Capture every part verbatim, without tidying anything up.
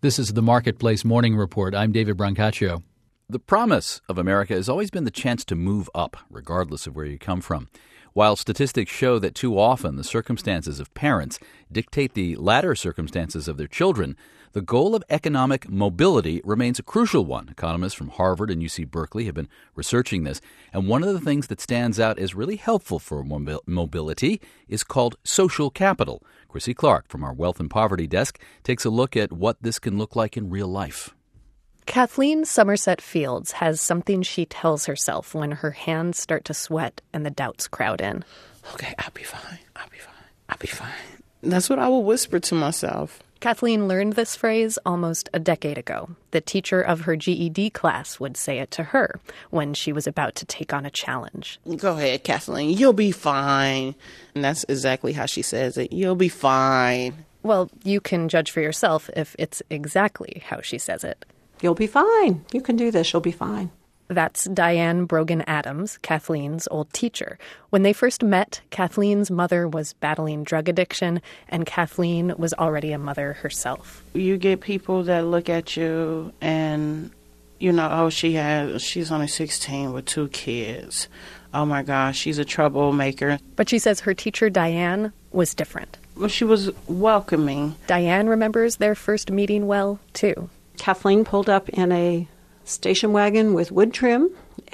This is the Marketplace Morning Report. I'm David Brancaccio. The promise of America has always been the chance to move up, regardless of where you come from. While statistics show that too often the circumstances of parents dictate the latter circumstances of their children, the goal of economic mobility remains a crucial one. Economists from Harvard and U C Berkeley have been researching this, and one of the things that stands out as really helpful for mobil- mobility is called social capital. Chrissy Clark from our Wealth and Poverty Desk takes a look at what this can look like in real life. Kathleen Somerset Fields has something she tells herself when her hands start to sweat and the doubts crowd in. Okay, I'll be fine. I'll be fine. I'll be fine. That's what I will whisper to myself. Kathleen learned this phrase almost a decade ago. The teacher of her G E D class would say it to her when she was about to take on a challenge. Go ahead, Kathleen. You'll be fine. And that's exactly how she says it. You'll be fine. Well, you can judge for yourself if it's exactly how she says it. You'll be fine. You can do this. You'll be fine. That's Diane Brogan Adams, Kathleen's old teacher. When they first met, Kathleen's mother was battling drug addiction, and Kathleen was already a mother herself. You get people that look at you and, you know, oh, she has, she's only sixteen with two kids. Oh, my gosh, she's a troublemaker. But she says her teacher, Diane, was different. Well, she was welcoming. Diane remembers their first meeting well, too. Kathleen pulled up in a station wagon with wood trim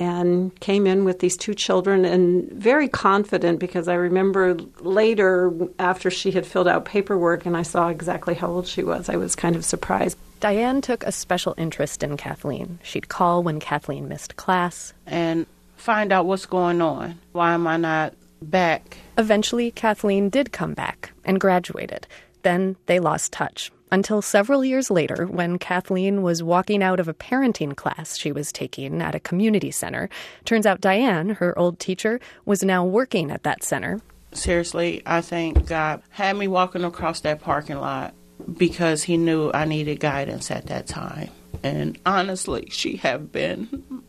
and came in with these two children, and very confident, because I remember later after she had filled out paperwork and I saw exactly how old she was, I was kind of surprised. Diane took a special interest in Kathleen. She'd call when Kathleen missed class and find out what's going on. Why am I not back? Eventually, Kathleen did come back and graduated. Then they lost touch. Until several years later, when Kathleen was walking out of a parenting class she was taking at a community center. Turns out Diane, her old teacher, was now working at that center. Seriously, I think God had me walking across that parking lot because he knew I needed guidance at that time. And honestly, she have been...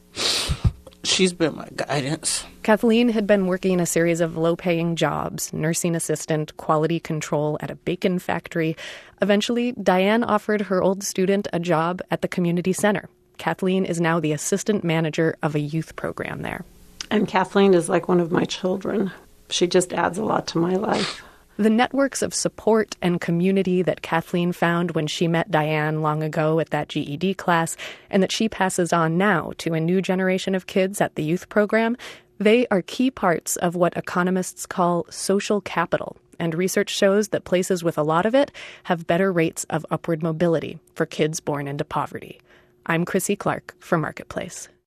She's been my guidance. Kathleen had been working a series of low-paying jobs, nursing assistant, quality control at a bacon factory. Eventually, Diane offered her old student a job at the community center. Kathleen is now the assistant manager of a youth program there. And Kathleen is like one of my children. She just adds a lot to my life. The networks of support and community that Kathleen found when she met Diane long ago at that G E D class, and that she passes on now to a new generation of kids at the youth program, they are key parts of what economists call social capital. And research shows that places with a lot of it have better rates of upward mobility for kids born into poverty. I'm Chrissy Clark for Marketplace.